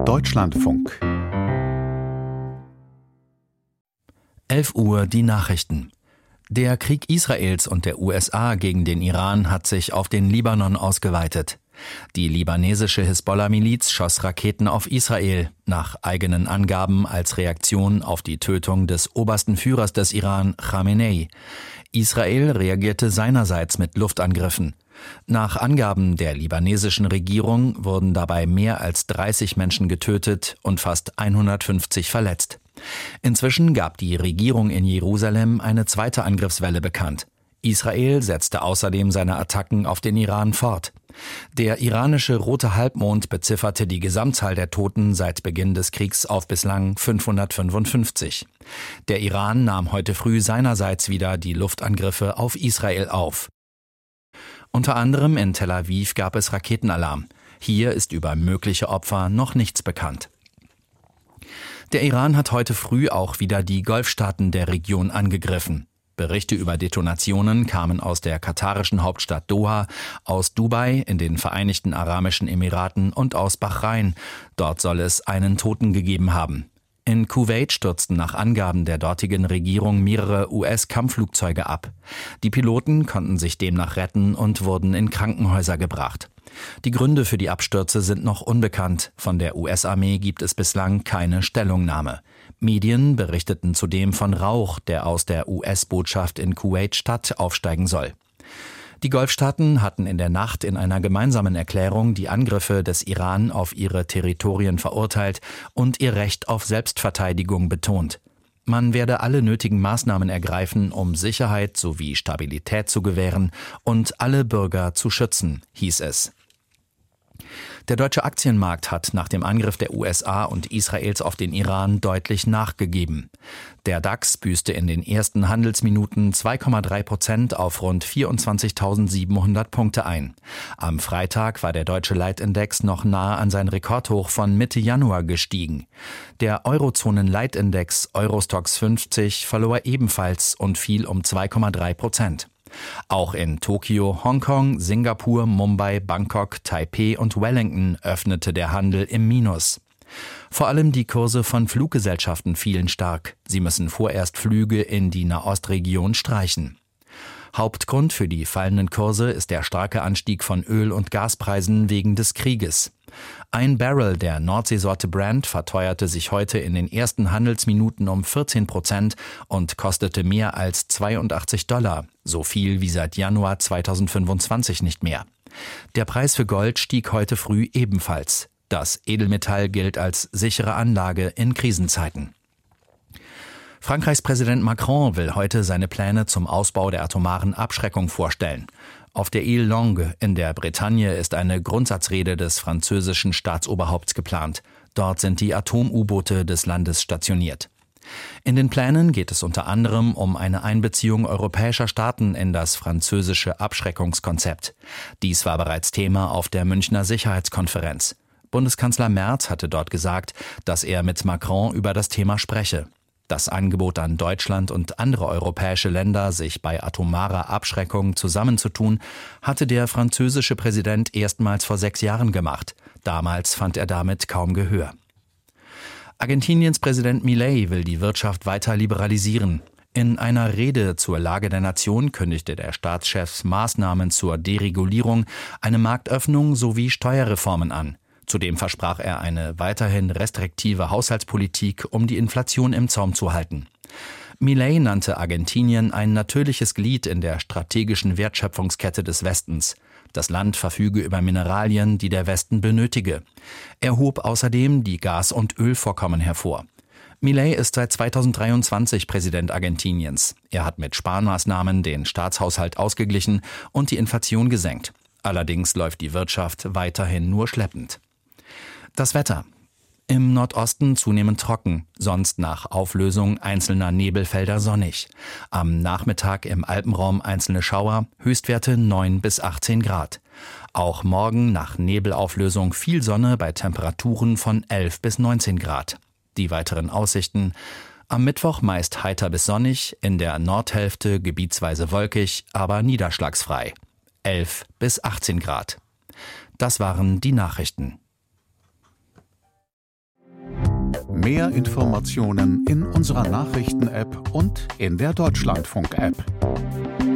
Deutschlandfunk. 11 Uhr die Nachrichten. Der Krieg Israels und der USA gegen den Iran hat sich auf den Libanon ausgeweitet. Die libanesische Hisbollah-Miliz schoss Raketen auf Israel, nach eigenen Angaben als Reaktion auf die Tötung des obersten Führers des Iran, Khamenei. Israel reagierte seinerseits mit Luftangriffen. Nach Angaben der libanesischen Regierung wurden dabei mehr als 30 Menschen getötet und fast 150 verletzt. Inzwischen gab die Regierung in Jerusalem eine zweite Angriffswelle bekannt. Israel setzte außerdem seine Attacken auf den Iran fort. Der iranische Rote Halbmond bezifferte die Gesamtzahl der Toten seit Beginn des Kriegs auf bislang 555. Der Iran nahm heute früh seinerseits wieder die Luftangriffe auf Israel auf. Unter anderem in Tel Aviv gab es Raketenalarm. Hier ist über mögliche Opfer noch nichts bekannt. Der Iran hat heute früh auch wieder die Golfstaaten der Region angegriffen. Berichte über Detonationen kamen aus der katarischen Hauptstadt Doha, aus Dubai, in den Vereinigten Arabischen Emiraten und aus Bahrain. Dort soll es einen Toten gegeben haben. In Kuwait stürzten nach Angaben der dortigen Regierung mehrere US-Kampfflugzeuge ab. Die Piloten konnten sich demnach retten und wurden in Krankenhäuser gebracht. Die Gründe für die Abstürze sind noch unbekannt. Von der US-Armee gibt es bislang keine Stellungnahme. Medien berichteten zudem von Rauch, der aus der US-Botschaft in Kuwait-Stadt aufsteigen soll. Die Golfstaaten hatten in der Nacht in einer gemeinsamen Erklärung die Angriffe des Iran auf ihre Territorien verurteilt und ihr Recht auf Selbstverteidigung betont. Man werde alle nötigen Maßnahmen ergreifen, um Sicherheit sowie Stabilität zu gewähren und alle Bürger zu schützen, hieß es. Der deutsche Aktienmarkt hat nach dem Angriff der USA und Israels auf den Iran deutlich nachgegeben. Der DAX büßte in den ersten Handelsminuten 2,3% auf rund 24.700 Punkte ein. Am Freitag war der deutsche Leitindex noch nahe an sein Rekordhoch von Mitte Januar gestiegen. Der Eurozonen-Leitindex Eurostoxx 50 verlor ebenfalls und fiel um 2,3%. Auch in Tokio, Hongkong, Singapur, Mumbai, Bangkok, Taipeh und Wellington öffnete der Handel im Minus. Vor allem die Kurse von Fluggesellschaften fielen stark. Sie müssen vorerst Flüge in die Nahostregion streichen. Hauptgrund für die fallenden Kurse ist der starke Anstieg von Öl- und Gaspreisen wegen des Krieges. Ein Barrel der Nordseesorte Brent verteuerte sich heute in den ersten Handelsminuten um 14% und kostete mehr als $82, so viel wie seit Januar 2025 nicht mehr. Der Preis für Gold stieg heute früh ebenfalls. Das Edelmetall gilt als sichere Anlage in Krisenzeiten. Frankreichs Präsident Macron will heute seine Pläne zum Ausbau der atomaren Abschreckung vorstellen. Auf der Île Longue in der Bretagne ist eine Grundsatzrede des französischen Staatsoberhaupts geplant. Dort sind die Atom-U-Boote des Landes stationiert. In den Plänen geht es unter anderem um eine Einbeziehung europäischer Staaten in das französische Abschreckungskonzept. Dies war bereits Thema auf der Münchner Sicherheitskonferenz. Bundeskanzler Merz hatte dort gesagt, dass er mit Macron über das Thema spreche. Das Angebot an Deutschland und andere europäische Länder, sich bei atomarer Abschreckung zusammenzutun, hatte der französische Präsident erstmals vor 6 Jahren gemacht. Damals fand er damit kaum Gehör. Argentiniens Präsident Milei will die Wirtschaft weiter liberalisieren. In einer Rede zur Lage der Nation kündigte der Staatschef Maßnahmen zur Deregulierung, eine Marktöffnung sowie Steuerreformen an. Zudem versprach er eine weiterhin restriktive Haushaltspolitik, um die Inflation im Zaum zu halten. Milei nannte Argentinien ein natürliches Glied in der strategischen Wertschöpfungskette des Westens. Das Land verfüge über Mineralien, die der Westen benötige. Er hob außerdem die Gas- und Ölvorkommen hervor. Milei ist seit 2023 Präsident Argentiniens. Er hat mit Sparmaßnahmen den Staatshaushalt ausgeglichen und die Inflation gesenkt. Allerdings läuft die Wirtschaft weiterhin nur schleppend. Das Wetter. Im Nordosten zunehmend trocken, sonst nach Auflösung einzelner Nebelfelder sonnig. Am Nachmittag im Alpenraum einzelne Schauer, Höchstwerte 9 bis 18 Grad. Auch morgen nach Nebelauflösung viel Sonne bei Temperaturen von 11 bis 19 Grad. Die weiteren Aussichten: am Mittwoch meist heiter bis sonnig, in der Nordhälfte gebietsweise wolkig, aber niederschlagsfrei. 11 bis 18 Grad. Das waren die Nachrichten. Mehr Informationen in unserer Nachrichten-App und in der Deutschlandfunk-App.